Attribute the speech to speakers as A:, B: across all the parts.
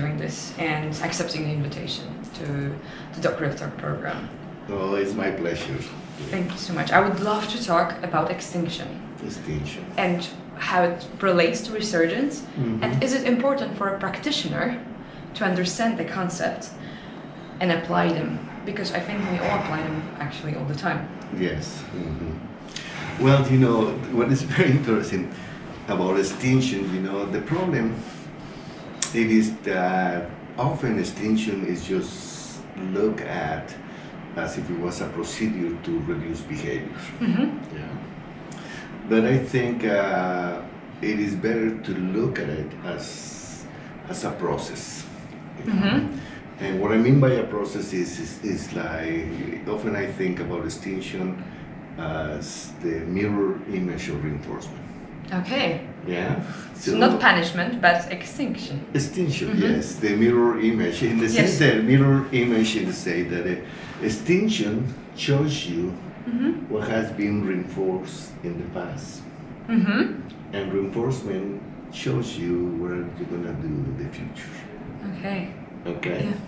A: doing this and accepting the invitation to the Doctor of Talk program.
B: Oh, it's my pleasure.
A: Thank you so much. I would love to talk about extinction.
B: Extinction.
A: And how it relates to resurgence.
B: Mm-hmm.
A: And is it important for a practitioner to understand the concept and apply them? Because I think we all apply them actually all the time.
B: Yes. Mm-hmm. Well, you know, what is very interesting about extinction, you know, the problem it is that often extinction is just looked at as if it was a procedure to reduce behavior.
A: Mm-hmm.
B: Yeah. But I think it is better to look at it as a process. You know?
A: Mm-hmm.
B: And what I mean by a process is like, often I think about extinction as the mirror image of reinforcement.
A: Okay.
B: Yeah.
A: So not punishment, but extinction.
B: Extinction,
A: Mm-hmm.
B: yes, the mirror image. In the
A: Yes.
B: sense that mirror image in the say that extinction shows you
A: Mm-hmm.
B: what has been reinforced in the past.
A: Mm-hmm.
B: And reinforcement shows you what you're gonna do in the future.
A: Okay.
B: Okay?
A: Yeah.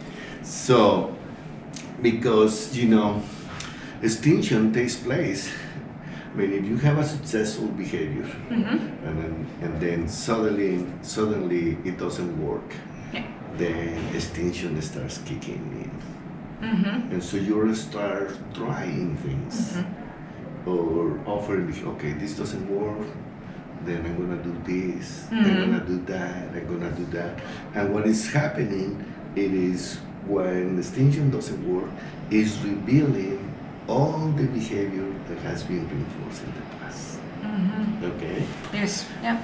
B: So, because, you know, extinction takes place, I mean, if you have a successful behavior
A: Mm-hmm.
B: and then suddenly it doesn't work,
A: Yeah.
B: then extinction starts kicking in.
A: Mm-hmm.
B: And so you start trying things
A: Mm-hmm.
B: or offering, okay, this doesn't work, then I'm gonna do this, I'm
A: Mhm.
B: gonna do that, I'm gonna do that. And what is happening, it is when extinction doesn't work, is revealing all the behavior that has been reinforced in the past.
A: Mm-hmm.
B: Okay?
A: Yes. Yeah.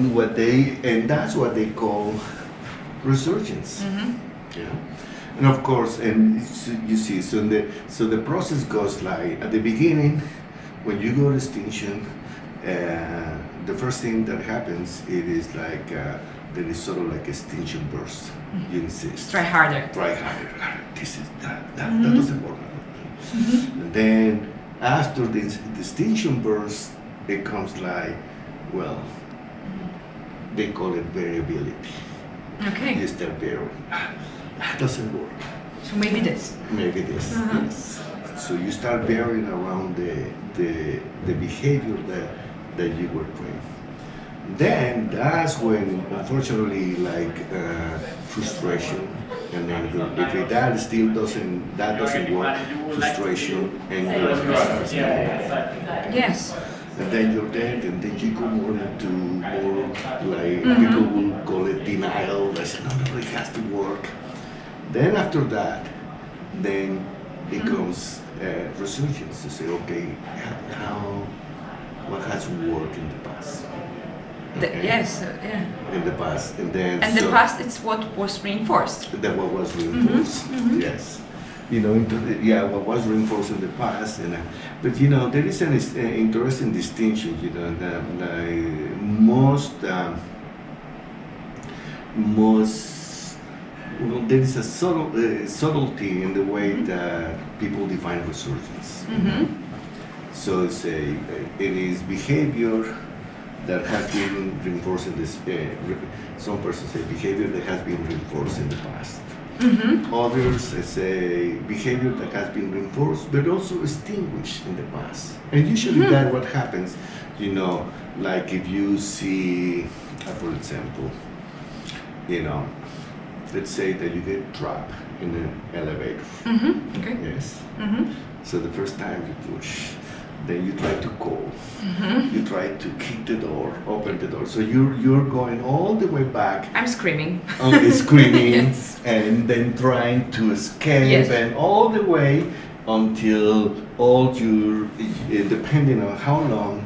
B: And that's what they call resurgence.
A: Mm-hmm.
B: Yeah. And of course, and you see, so the process goes like at the beginning, when you go to extinction, the first thing that happens, it is like there is sort of like extinction burst. You insist.
A: Try harder.
B: Try harder. This is that
A: Mhm.
B: doesn't work.
A: Mm-hmm.
B: And then after this extinction burst, it comes like, well, they call it variability.
A: Okay.
B: You start varying. That doesn't work.
A: So maybe this.
B: Maybe this.
A: Uh-huh.
B: Yes. So you start varying around the behavior that you were doing. Then that's when, unfortunately, like frustration and anger. If that still doesn't work, frustration, anger starts.
A: Yes.
B: And then you're dead, and then you go more into more like
A: Mhm.
B: people will call it denial. They say, no, it has to work. Then after that, then it comes resurgence to say, okay, what has worked in the past? Okay?
A: Yes. Yeah.
B: In the past, and then
A: And the past, it's what was reinforced.
B: that what was reinforced.
A: Mhm.
B: Yes, you know, what was reinforced in the past, and but you know, there is an interesting distinction. You know, that most well, there is a subtlety in the way that people define resurgence.
A: Mm-hmm.
B: So it is behavior that has been reinforced in this. Some persons say behavior that has been reinforced in the past.
A: Mm-hmm.
B: Others say behavior that has been reinforced but also extinguished in the past. And usually
A: Mhm.
B: that's what happens. You know, like if you see, for example, you know, let's say that you get trapped in an elevator.
A: Mm-hmm. Okay.
B: Yes.
A: Mm-hmm.
B: So the first time you push, then you try to call.
A: Mm-hmm.
B: You try to kick the door, open the door. So you're going all the way back,
A: I'm screaming.
B: screaming,
A: Yes.
B: and then trying to escape,
A: Yes.
B: and all the way until all your, depending on how long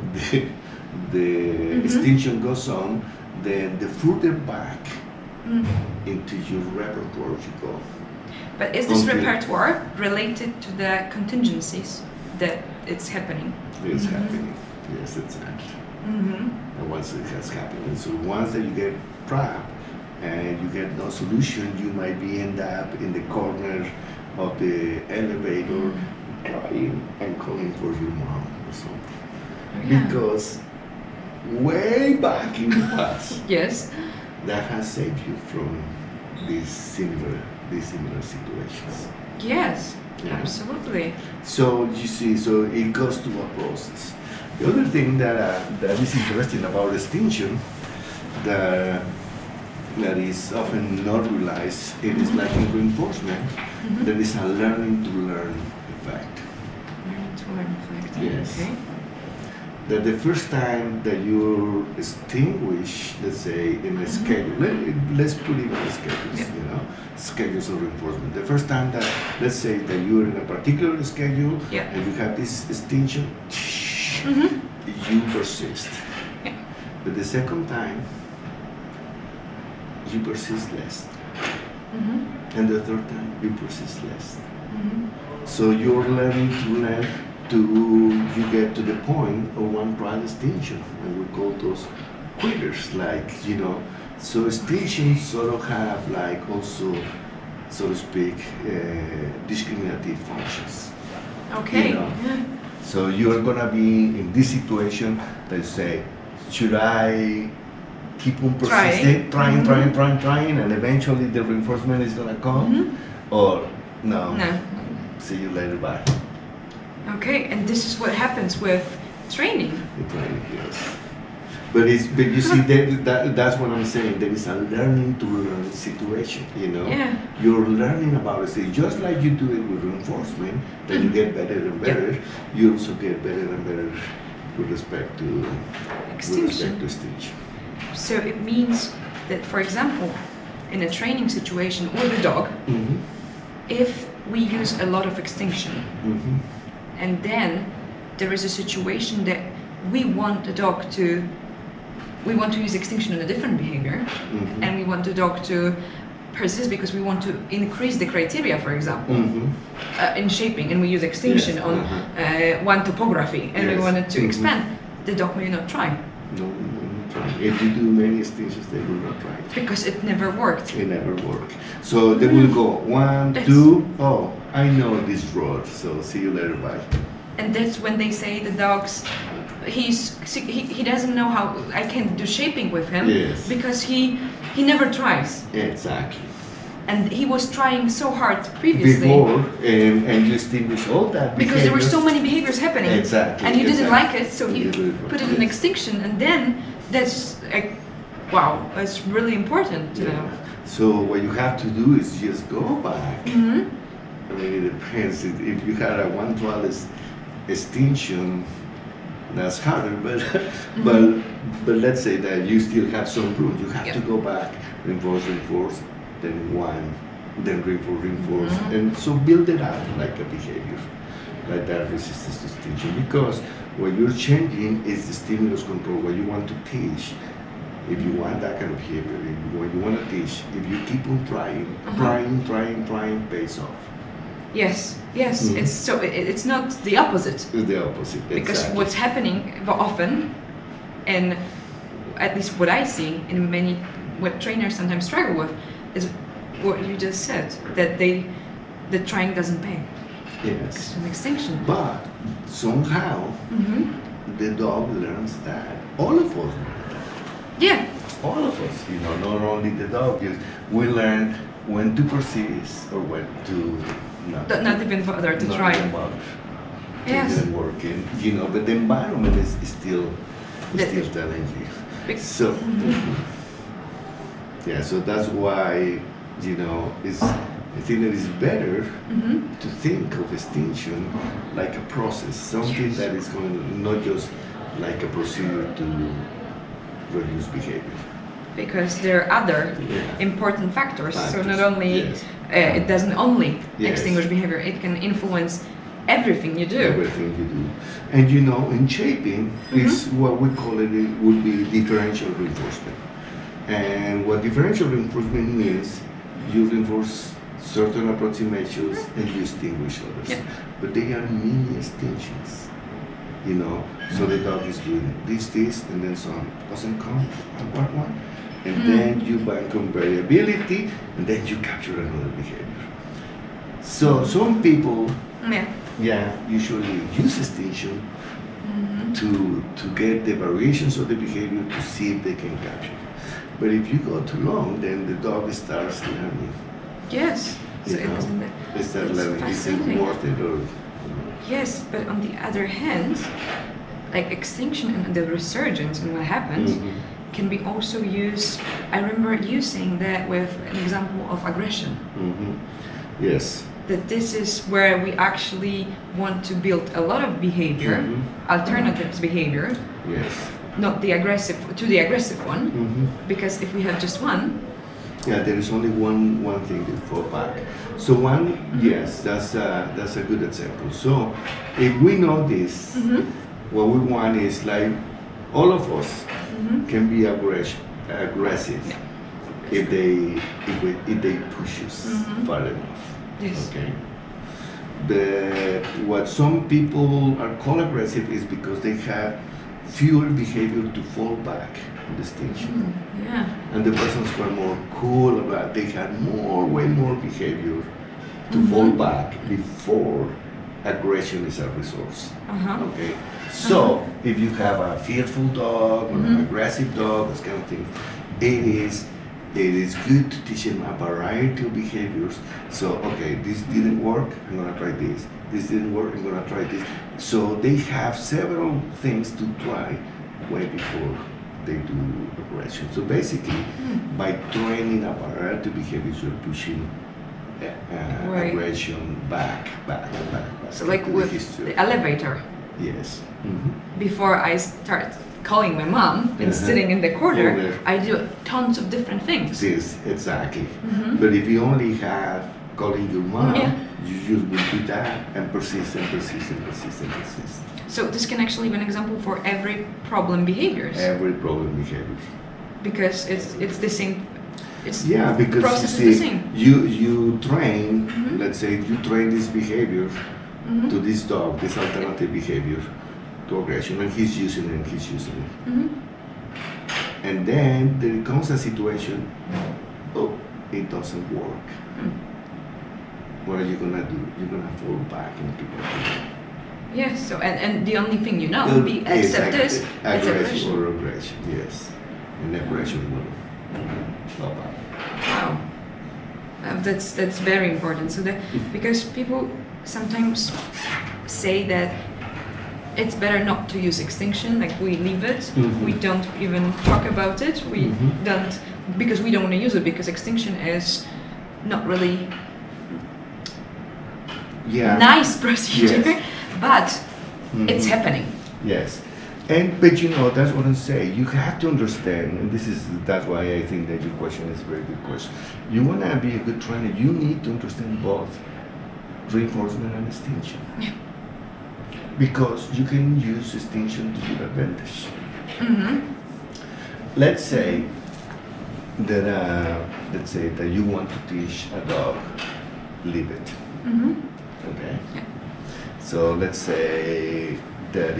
B: the extinction goes on, then the further back
A: Mm.
B: into your repertoire you go.
A: But is this
B: Okay.
A: repertoire related to the contingencies that it's happening?
B: It's
A: Mhm.
B: happening. Yes, exactly.
A: Mm-hmm.
B: And once it has happened, and so once that you get trapped and you get no solution, you might be end up in the corner of the elevator crying and calling for your mom or something.
A: Yeah.
B: Because way back in the past,
A: Yes.
B: that has saved you from these similar situations.
A: Yes,
B: Yeah.
A: absolutely.
B: So you see, so it goes through a process. The other thing that is interesting about extinction that is often not realized, it is like in reinforcement, there is a learning to learn effect.
A: Learn to learn effect.
B: Yes.
A: Okay.
B: That the first time that you extinguish, let's say, in a schedule, let's put it on schedules,
A: Yeah.
B: you know, schedules of reinforcement. The first time that, let's say, that you're in a particular schedule
A: Yeah.
B: and you have this extinction, you persist.
A: Yeah.
B: But the second time, you persist less. And the third time, you persist less. So you're learning to you get to the point of one trial extinction, and we call those quitters, like, you know. So extinctions sort of have like also, so to speak, discriminative functions.
A: Okay.
B: You know. So you're gonna be in this situation that you say, should I keep on persisting, trying, and eventually the reinforcement is gonna come, or no?
A: No.
B: See you later, bye.
A: Okay, and this is what happens with training.
B: The training, yes. But you see that's what I'm saying. There is a learning to learn situation. You know,
A: Yeah.
B: You're learning about it. Just like you do it with reinforcement, that you get better and better. You also get better and better with respect to
A: Extinction.
B: extinction.
A: So it means that, for example, in a training situation with a dog, if we use a lot of extinction, and then there is a situation that we want the dog to, we want to use extinction in a different behavior, and we want the dog to persist because we want to increase the criteria, for example, in shaping, and we use extinction
B: Yes,
A: on one topography, and we
B: Yes.
A: want it to expand, the dog may not try.
B: No, not try. If you do many extinctions, they will not try.
A: Because it never worked.
B: It never work. So they will go 1,
A: That's-
B: 2. Oh, I know this road. So see you later. Bye.
A: And that's when they say the dogs, he doesn't know how, I can do shaping with him,
B: Yes.
A: because he never tries.
B: Exactly.
A: And he was trying so hard previously.
B: Before and you extinguish all that
A: Because there were
B: behavior.
A: so many behaviors happening.
B: Exactly,
A: And he didn't
B: exactly.
A: like it, so he
B: You do it
A: put it
B: right,
A: in
B: yes.
A: extinction. And then that's like, wow, that's really important to know.
B: So what you have to do is just go back. I mean, it depends. If you had a one trial extinction, that's harder. But let's say that you still have some room. You have to go back, reinforce, then one, then reinforce, and so build it up like a behavior, like that resistance to extinction. Because what you're changing is the stimulus control. What you want to teach. If you want that kind of behavior, what you want to teach, if you keep on trying, pays off.
A: Yes, it's so it's not the opposite.
B: It's the opposite.
A: Because
B: exactly.
A: what's happening often, and at least what I see in many, what trainers sometimes struggle with, is what you just said, that the trying doesn't pay.
B: Yes.
A: It's an extinction.
B: But somehow the dog learns that. All of us learn that.
A: Yeah.
B: All of us, not only the dog. We learn when to persist or when to
A: Not even bother to
B: not
A: try.
B: even bother.
A: Yes.
B: It didn't work, and but the environment is still
A: That-
B: telling you.
A: Bec-
B: So yeah, so that's why I think that it's better to think of extinction like a process, something
A: Yes.
B: that is going not just like a procedure to reduce behavior.
A: Because there are other
B: Yeah.
A: important factors. So
B: Factors,
A: not only
B: yes.
A: it doesn't only
B: Yes.
A: extinguish behavior, it can influence everything you do.
B: Everything you do. And in shaping is what we call it would be differential reinforcement. And what differential reinforcement means, you reinforce certain approximations and you extinguish others.
A: Yeah.
B: But they are mini extinctions. So the dog is doing this, and then some doesn't come at one. And then you bank on variability, and then you capture another behavior. So some people
A: Yeah.
B: usually use extinction to get the variations of the behavior to see if they can capture it. But if you go too long, then the dog starts learning.
A: Yes. So
B: You know? They start
A: it's
B: learning. Is it
A: fascinating.
B: worth it or?
A: Yes, but on the other hand, like extinction and the resurgence and what happens can be also used. I remember you saying that with an example of aggression.
B: Yes.
A: That this is where we actually want to build a lot of behavior, alternatives behavior,
B: Yes.
A: not the aggressive to the aggressive one, because if we have just one,
B: Yeah, there is only one thing to fall back. So one, yes, that's a good example. So if we know this, what we want is like all of us can be aggressive if they push us far enough.
A: yes,
B: Okay. What some people are called aggressive is because they have fewer behavior to fall back on distinction.
A: yeah,
B: And the persons who are more cool about they had way more behavior to fall back before aggression is a resource. Okay. So if you have a fearful dog or an aggressive dog, this kind of thing, it is good to teach them a variety of behaviors. So okay, this didn't work, I'm gonna try this. This didn't work, I'm gonna try this. So they have several things to try way before they do aggression. So basically, by training a variety of behaviors, you're pushing
A: Right.
B: aggression back.
A: So like
B: into
A: with
B: history.
A: the elevator,
B: Yes.
A: before I start calling my mom and sitting in the corner, I do tons of different things.
B: This, exactly. But if you only have calling your mom,
A: Yeah.
B: you just will do that and persist.
A: So this can actually be an example for every problem behaviors,
B: Every problem behavior.
A: because it's the same. It's
B: Yeah, because
A: process
B: you
A: is
B: see,
A: the same.
B: you train, let's say you train this behavior to this dog, this alternative behavior to aggression, and he's using it. And then there comes a situation, oh, it doesn't work. What are you gonna do? You're gonna fall back into it.
A: Yes. So and the only thing you know would be accept this. It's
B: Aggression
A: aggression.
B: or aggression, yes. And aggression will fall back.
A: Wow. That's very important. So that because people sometimes say that it's better not to use extinction, like we leave it, we don't even talk about it, we don't, because we don't want to use it, because extinction is not really nice procedure, but it's happening.
B: Yes, but you know that's what I'm saying. You have to understand, and that's why I think that your question is a very good question. You want to be a good trainer, you need to understand both reinforcement and extinction.
A: Yeah.
B: Because you can use extinction to your advantage. Let's say that you want to teach a dog leave it. Okay.
A: Yeah.
B: So let's say that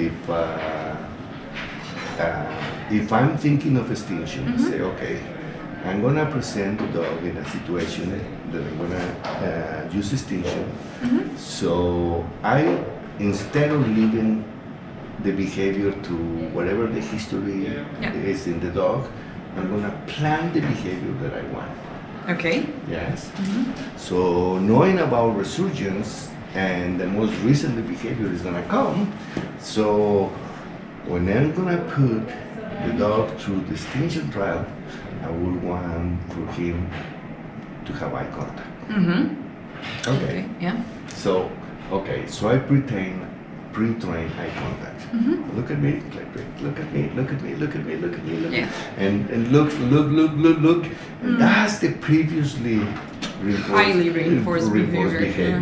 B: if I'm thinking of extinction, say okay, I'm gonna present the dog in a situation that I'm gonna use extinction. So instead of leaving the behavior to whatever the history is in the dog, I'm gonna plan the behavior that I want.
A: Okay.
B: Yes. So knowing about resurgence and the most recent behavior is gonna come. So when I'm gonna put the dog through the extinction trial, I will want for him to have eye contact. Okay.
A: Yeah.
B: So I pre-train eye contact. Look at me, look at me.
A: Yeah.
B: And look. And that's the previously
A: Highly reinforced behavior.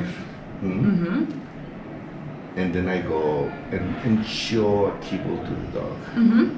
B: And then I go and show a kibble to the dog.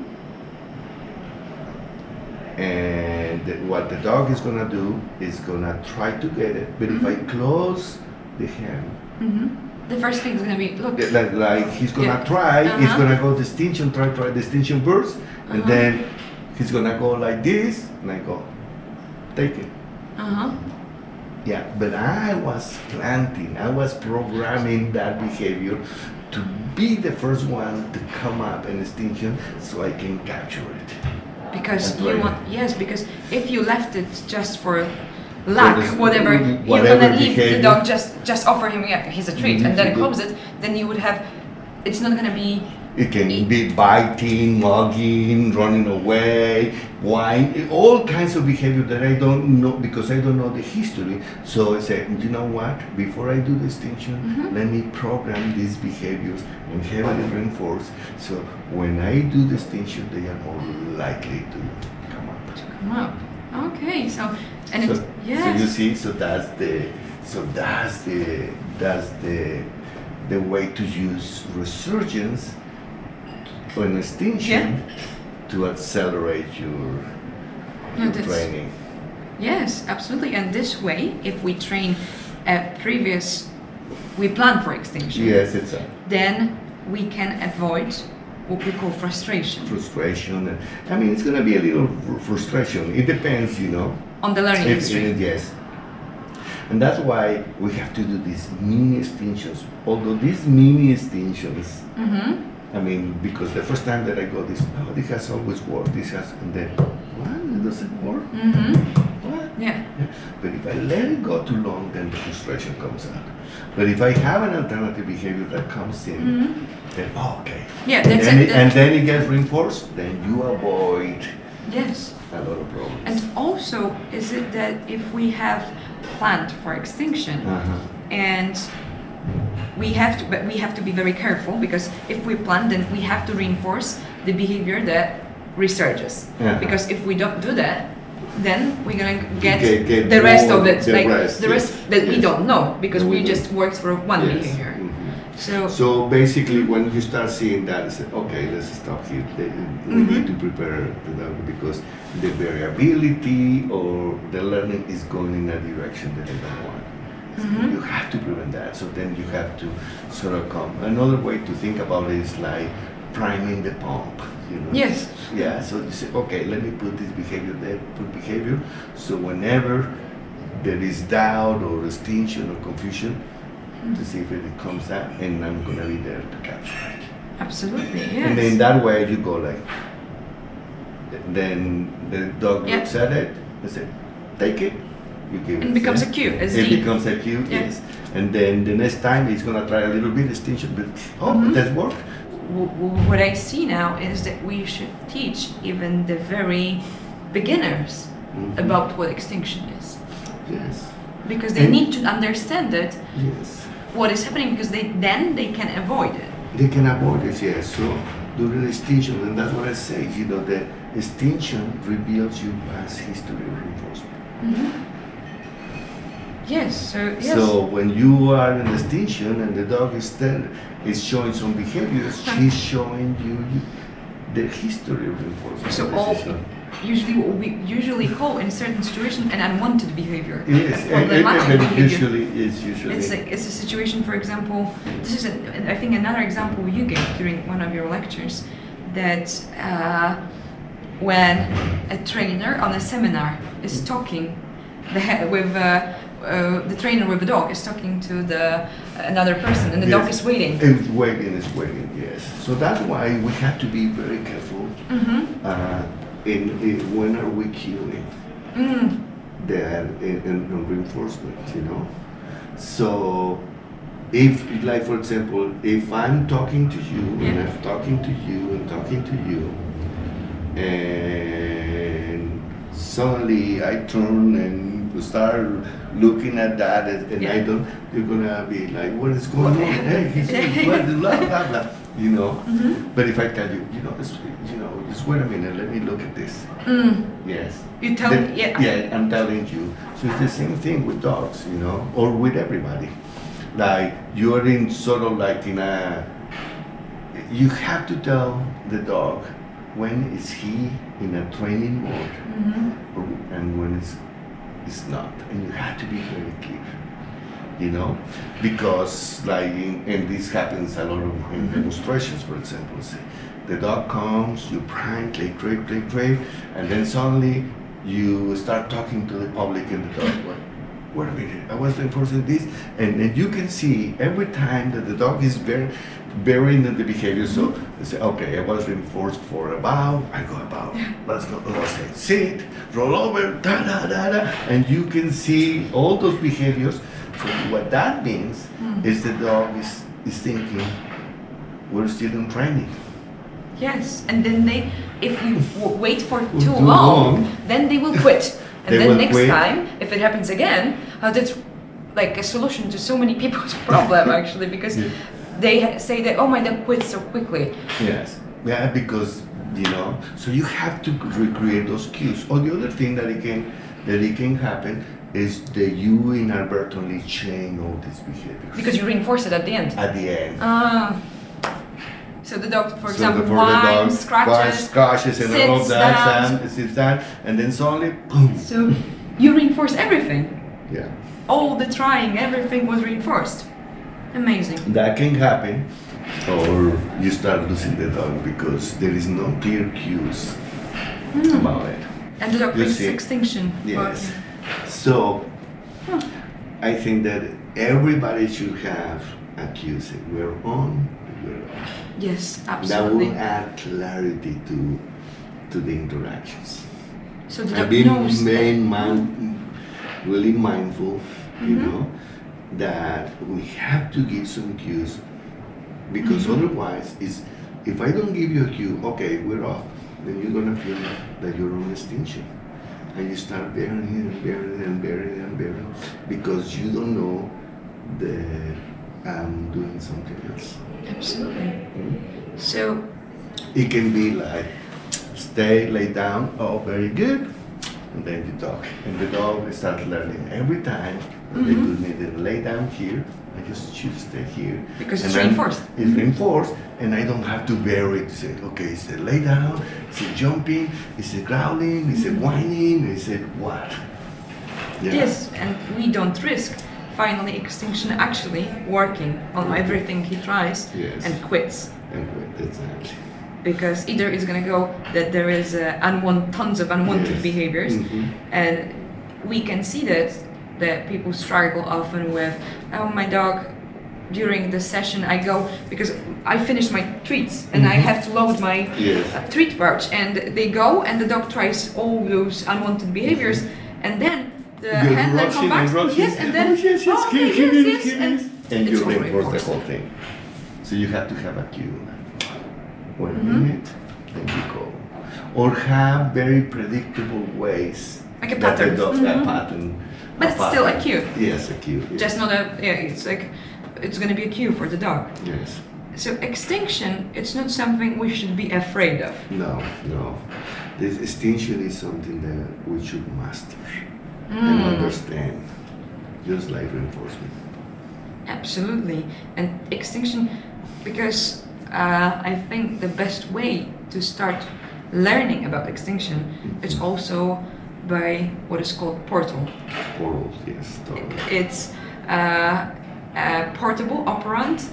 B: And what the dog is gonna do is gonna try to get it, but if I close the hand,
A: the first thing is gonna be look.
B: like he's gonna try, he's gonna go distinction, try distinction burst, and then he's gonna go like this, and I go, take it. Yeah, but I was planting, I was programming that behavior to be the first one to come up in extinction so I can capture it.
A: Because
B: and
A: you
B: train
A: want,
B: it.
A: yes, because if you left it just for luck, whatever, you're
B: whatever
A: gonna leave the
B: behavior.
A: dog, just offer him, yeah, he's a treat, and then it
B: Mhm.
A: comes it, then you would have, it's not gonna be,
B: It can be biting, mugging, running away, whine, all kinds of behavior that I don't know because I don't know the history. So I said, you know what? Before I do the distinction, let me program these behaviors and heavily reinforce. So when I do distinction, they are more likely to come up.
A: come up. Okay, so, and
B: So,
A: it, yes.
B: so you see, that's the way to use resurgence or an extinction to accelerate your
A: that's-
B: training.
A: Yes, absolutely. And this way, if we train we plan for extinction,
B: Yes, it's a
A: then we can avoid what we call frustration
B: frustration. I mean, it's going to be a little frustration. It depends, you know.
A: on the learning history.
B: Yes. And that's why we have to do these mini extinctions. Although these mini extinctions, I mean, because the first time that I got this, oh, this has always worked. This has, and then, what? It doesn't work? What?
A: Yeah.
B: Yeah. But if I let it go too long, then the frustration comes out. But if I have an alternative behavior that comes in, then, oh, okay.
A: Yeah,
B: And
A: that's
B: then,
A: it.
B: and then it gets reinforced, then you avoid
A: Yes.
B: a lot of problems.
A: And also, is it that if we have planned for extinction and but we have to be very careful, because if we plan, then we have to reinforce the behavior that resurges. Because if we don't do that, then we're gonna get the rest of it,
B: the rest,
A: the rest
B: yes,
A: that we
B: yes.
A: don't know, because
B: That we
A: we
B: don't.
A: just worked for one
B: Yes.
A: behavior.
B: Mhm.
A: So,
B: So basically, when you start seeing that, say, okay, let's stop here. We need to prepare the dog because the variability or the learning is going in a direction that they don't want. So you have to prevent that. So then you have to sort of come. Another way to think about it is like priming the pump. You know?
A: yes.
B: Yeah. So you say, okay, let me put this behavior there, put behavior. So whenever there is doubt or extinction or confusion, to see if it comes out, and I'm gonna be there to capture it.
A: Absolutely, yes.
B: And then that way you go like, then the dog
A: Yeah.
B: looks at it, they say, take it, you give it.
A: It becomes a
B: yeah.
A: cue, a
B: It
A: Z.
B: becomes a cue,
A: Yeah.
B: yes. And then the next time he's gonna try a little bit extinction, but that worked.
A: What I see now is that we should teach even the very beginners about what extinction is,
B: Yes,
A: because they
B: And-
A: need to understand that
B: yes.
A: what is happening, because then they can avoid it.
B: They can avoid it, yes. So during the extinction, and that's what I say, you know, the extinction reveals you past history of reinforcement.
A: Yes. So yes.
B: So when you are in extinction and the dog is showing some behaviors, she's showing you the history of reinforcement.
A: So
B: This
A: all
B: is not-
A: usually what we usually call in certain situations an unwanted behavior.
B: Yes,
A: a problematic
B: and
A: behavior.
B: it's usually.
A: It's a situation, for example, this is, I think, another example you gave during one of your lectures, that when a trainer on a seminar is talking the trainer with the dog is talking to another person, and the dog
B: Yes.
A: is waiting.
B: It's waiting, yes. So that's why we have to be very careful in when are we cueing that in reinforcement, you know. So if, like for example, if I'm talking to you and I'm talking to you and talking to you, and suddenly I turn and start looking at that, and I don't, you're gonna be like, what is going on? Hey, he's what, blah blah blah, you know. But if I tell you, just wait a minute, let me look at this. Yes.
A: You tell
B: Then-
A: me, yeah.
B: Yeah, I'm telling you. So it's the same thing with dogs, you know, or with everybody. Like you're in sort of like in a. You have to tell the dog when is he in a training mode, and when it's not, and you have to be very clear, you know, because like and this happens a lot of in demonstrations, for example. Say, the dog comes, you prime, play, and then suddenly you start talking to the public, and the dog, what? wait a minute, I was reinforcing this, and you can see every time that the dog is very into the behavior. So they say, okay, I was reinforced for a bow, I go about, let's go, let's say, sit, roll over, da da da da, and you can see all those behaviors. So what that means is the dog is thinking, we're still in training.
A: Yes, and then if you wait for too long, then they will quit. And then next time, if it happens again, that's like a solution to so many people's problem actually, because they say that, oh, my dog quits so quickly.
B: Yes, yeah, because so you have to recreate those cues. Or the other thing that it can happen is that you inadvertently change all these behaviors.
A: Because you reinforce it at the end.
B: At the end.
A: So the dog, for example, whines,
B: scratches, and all of that, sits down, and then suddenly, boom.
A: So you reinforce everything.
B: Yeah.
A: All the trying, everything was reinforced. Amazing.
B: That can happen, or you start losing the dog because there is no clear cues about it.
A: And the dog faces extinction.
B: Yes. So I think that everybody should have a cue. We're on, we're off.
A: Yes, absolutely.
B: That will add clarity to the interactions.
A: So the dog knows.
B: Really mindful, that we have to give some cues, because otherwise, if I don't give you a cue, okay, we're off, then you're gonna feel that you're on extinction, and you start bearing because you don't know that I'm doing something else.
A: Absolutely. So
B: it can be like, lay down, oh, very good, and then you talk, and the dog starts learning every time that they do need to lay down here. I just choose to stay here
A: because it's reinforced.
B: It's reinforced, and I don't have to vary it to say, okay, is it lay down? Is it jumping? Is it growling? Is it whining? Is it what?
A: Yeah. Yes, and we don't risk finally extinction actually working on everything he tries and quits.
B: And quit, exactly.
A: Because either it's going to go that there is tons of unwanted behaviors, and we can see that people struggle often with, oh, my dog, during the session I go, because I finish my treats and I have to load my treat pouch, and they go and the dog tries all those unwanted behaviors, and then the handler comes back, and then
B: and you reinforce the whole thing. So you have to have a cue. Wait a minute, then you go. Or have very predictable ways.
A: Like a pattern.
B: A pattern.
A: But it's still a cue.
B: Yes, a cue. Yes.
A: Just not it's like, it's going to be a cue for the dog.
B: Yes.
A: So extinction, it's not something we should be afraid of.
B: No. This extinction is something that we should master and understand, just like reinforcement.
A: Absolutely. And extinction, because I think the best way to start learning about extinction is also by what is called portal.
B: Portal, yes, totally.
A: It's a portable operant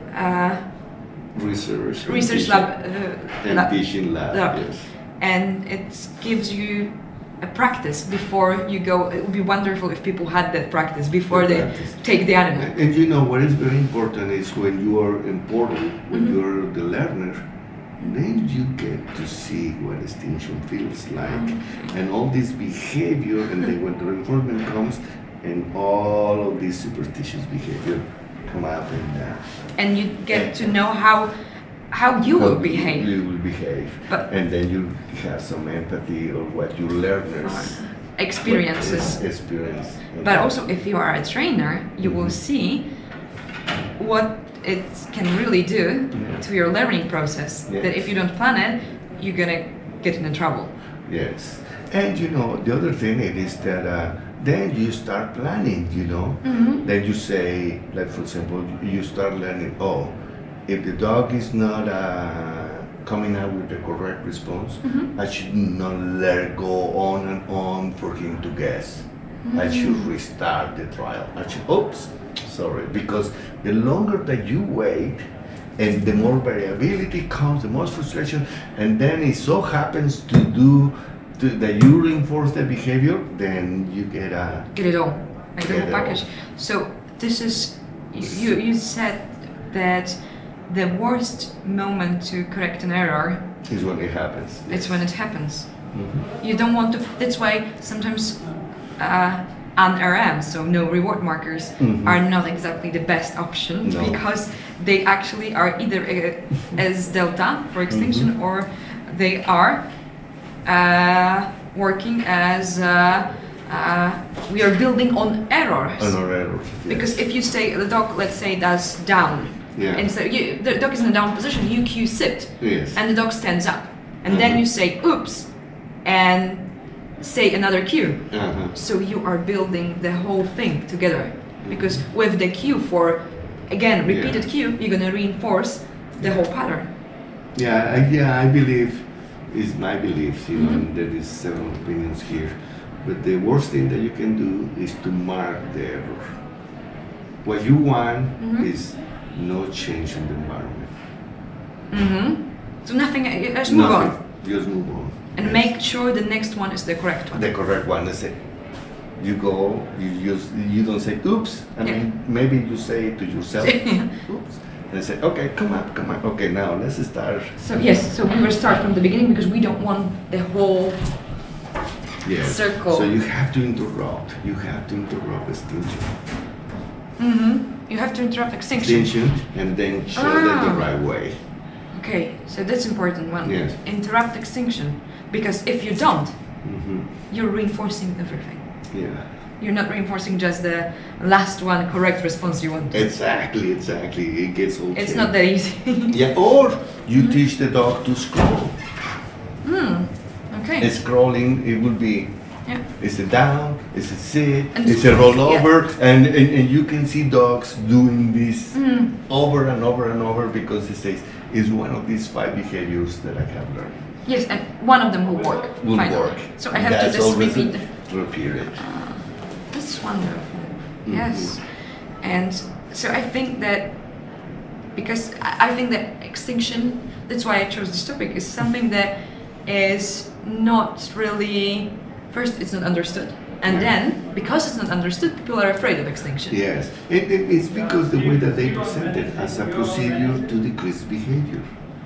B: research
A: lab
B: and teaching lab. Yes.
A: And it gives you a practice before you go. It would be wonderful if people had that practice before they take the animal.
B: And what is very important is when you are in portal, when you're the learner, then you get to see what extinction feels like, and all this behavior, and then when the reinforcement comes, and all of this superstitious behavior come up,
A: and you get to know how you will behave.
B: You will behave, and then you have some empathy of what your learners
A: experience. But also, if you are a trainer, you will see what it can really do to your learning process.
B: Yes.
A: That if you don't plan it, you're gonna get into trouble.
B: Yes, and the other thing is that then you start planning. Then you say, like for example, you start learning. Oh, if the dog is not coming out with the correct response, I should not let it go on and on for him to guess. I should restart the trial. Because the longer that you wait, and the more variability comes, the more frustration, and then it so happens that you reinforce the behavior, then you get
A: it all. like the whole package. So this is, you said that the worst moment to correct an error
B: is when it happens.
A: it's when it happens.
B: Mm-hmm.
A: You don't want to, that's why sometimes NRM, so no reward markers, are not exactly the best option, because they actually are either as delta for extinction, or they are working as we are building on errors.
B: On our errors. Yes.
A: Because if you say the dog, let's say, does down, and so the dog is in a down position, you cue sit, and the dog stands up, and then you say oops, and say another cue. So you are building the whole thing together, because with the cue for, again, repeated cue, you're gonna reinforce the whole pattern.
B: I believe, is my belief, you know, and there is several opinions here, but the worst thing that you can do is to mark the error. What you want is no change in the environment.
A: So nothing, just move on.
B: Just move on.
A: And make sure the next one is the correct one.
B: The correct one. That's it. You go, you don't say oops. I mean, maybe you say it to yourself, oops. And say, okay, come on. Okay, now let's start.
A: So yes, so we will start from the beginning, because we don't want the whole circle.
B: So you have to interrupt. You have to interrupt extinction.
A: You have to interrupt extinction.
B: And then show them the right way.
A: Okay, so that's important one.
B: Yes.
A: Interrupt extinction, because if you don't, you're reinforcing everything.
B: Yeah.
A: You're not reinforcing just the last one correct response you want.
B: Exactly. It gets okay.
A: It's not that easy.
B: Or you teach the dog to scroll.
A: Okay.
B: Scrolling, it will be, it's a down, it's a sit,
A: and
B: it's a rollover, and you can see dogs doing this over and over and over, because it says it's one of these 5 behaviors that I have learned.
A: Yes, and one of them will work.
B: Will
A: finally.
B: work.
A: So I have to just repeat.
B: Repeat it.
A: That's wonderful. Yes. And so I think that, because I think that extinction, that's why I chose this topic, is something that is not really, first it's not understood, and then because it's not understood, people are afraid of extinction.
B: Yes, it's because the way that they present it as a procedure to decrease behavior.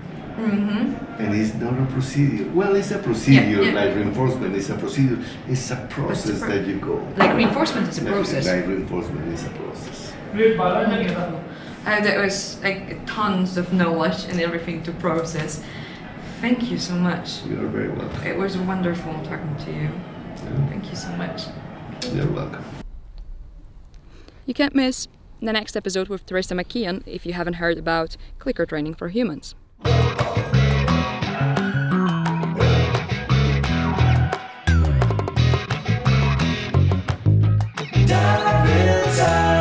B: And it's not a procedure. Well, it's a procedure, like reinforcement is a procedure. It's a process that you go.
A: Like reinforcement is a process.
B: Like reinforcement is a process.
A: Wonderful. There was like tons of knowledge and everything to process. Thank you so much.
B: You're very welcome.
A: It was wonderful talking to you. Thank you so much.
B: You're welcome.
C: You can't miss the next episode with Teresa McKeon if you haven't heard about clicker training for humans.
D: Dive inside.